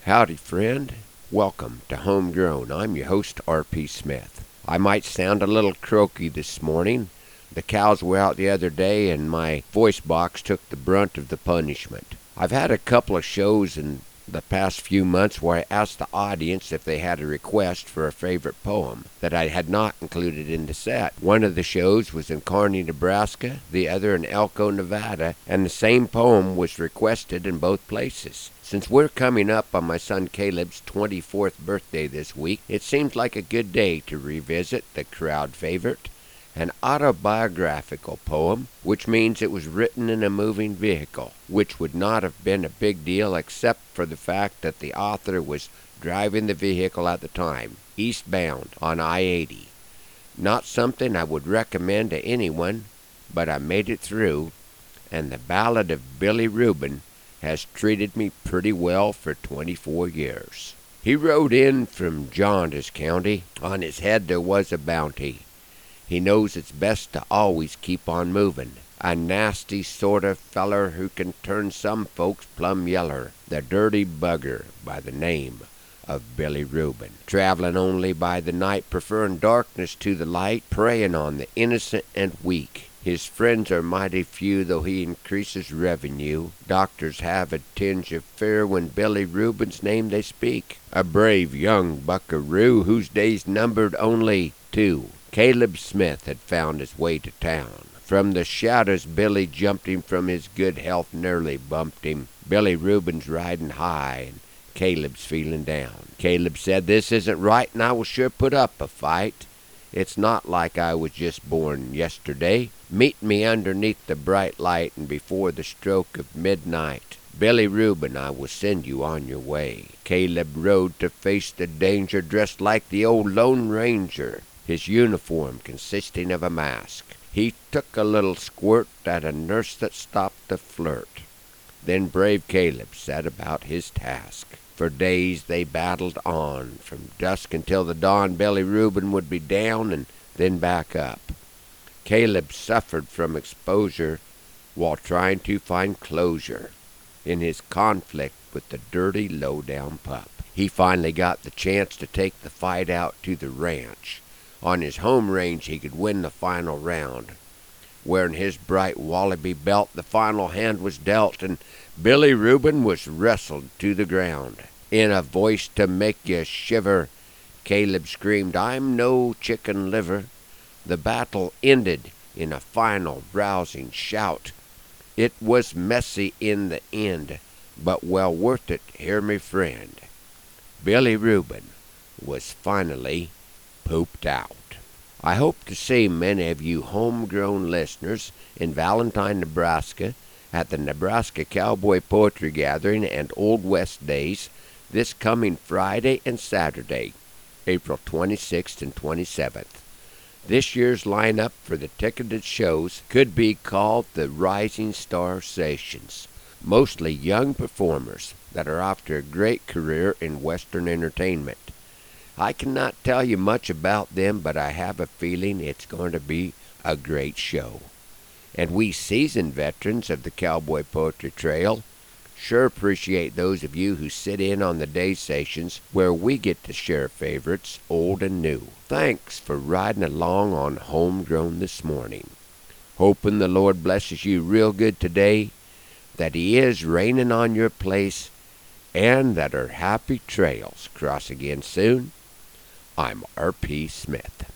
Howdy, friend. Welcome to Homegrown. I'm your host, R.P. Smith. I might sound a little croaky this morning. The cows were out the other day and my voice box took the brunt of the punishment. I've had a couple of shows in the past few months where I asked the audience if they had a request for a favorite poem that I had not included in the set. One of the shows was in Kearney, Nebraska, the other in Elko, Nevada, and the same poem was requested in both places. Since we're coming up on my son Caleb's 24th birthday this week, it seems like a good day to revisit the crowd favorite, an autobiographical poem, which means it was written in a moving vehicle, which would not have been a big deal except for the fact that the author was driving the vehicle at the time, eastbound on I-80. Not something I would recommend to anyone, but I made it through, and the Ballad of Billy Rubin has treated me pretty well for 24 years. He rode in from Jaundice County. On his head there was a bounty. He knows it's best to always keep on movin'. A nasty sort of feller who can turn some folks plumb yeller. The dirty bugger by the name of Billy Rubin. Travelin' only by the night, preferring darkness to the light, preyin' on the innocent and weak. His friends are mighty few, though he increases revenue. Doctors have a tinge of fear when Billy Rubin's name they speak. A brave young buckaroo whose days numbered only 2. Caleb Smith had found his way to town. From the shadows Billy jumped him, from his good health nearly bumped him. Billy Rubin's riding high and Caleb's feeling down. Caleb said, "This isn't right and I will sure put up a fight. It's not like I was just born yesterday. Meet me underneath the bright light and before the stroke of midnight. Billy Rubin, I will send you on your way." Caleb rode to face the danger, dressed like the old Lone Ranger, his uniform consisting of a mask. He took a little squirt at a nurse that stopped the flirt. Then brave Caleb set about his task. For days they battled on, from dusk until the dawn. Billy Rubin would be down and then back up. Caleb suffered from exposure while trying to find closure in his conflict with the dirty, low-down pup. He finally got the chance to take the fight out to the ranch. On his home range he could win the final round. Wearing his bright wallaby belt, the final hand was dealt, and Billy Rubin was wrestled to the ground. In a voice to make you shiver, Caleb screamed, "I'm no chicken liver." The battle ended in a final rousing shout. It was messy in the end, but well worth it, hear me friend. Billy Rubin was finally pooped out. I hope to see many of you homegrown listeners in Valentine, Nebraska at the Nebraska Cowboy Poetry Gathering and Old West Days this coming Friday and Saturday, April 26th and 27th. This year's lineup for the ticketed shows could be called the Rising Star Sessions. Mostly young performers that are off to a great career in Western entertainment. I cannot tell you much about them, but I have a feeling it's going to be a great show. And we seasoned veterans of the Cowboy Poetry Trail sure appreciate those of you who sit in on the day sessions where we get to share favorites, old and new. Thanks for riding along on Homegrown this morning. Hoping the Lord blesses you real good today, that He is raining on your place, and that our happy trails cross again soon. I'm R.P. Smith.